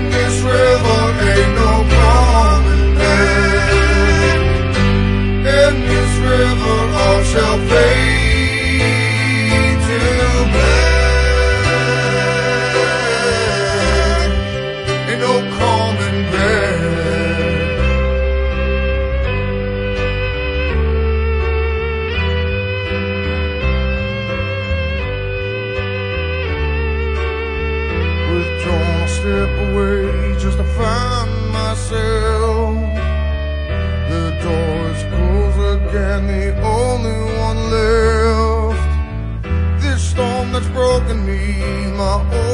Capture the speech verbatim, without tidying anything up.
this river ain't no coming back. In this river all shall fade to black. Ain't no coming back. Withdrawn, I step away just to find myself. The door is closed again, the only one left. This storm that's broken me, my